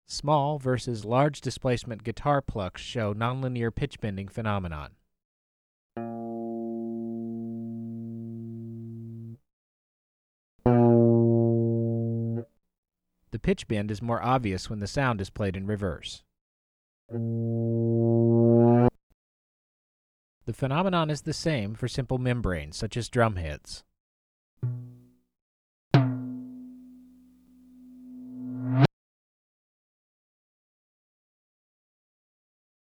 Small versus large displacement guitar plucks show nonlinear pitch bending phenomenon. The pitch bend is more obvious when the sound is played in reverse. The phenomenon is the same for simple membranes, such as drumheads.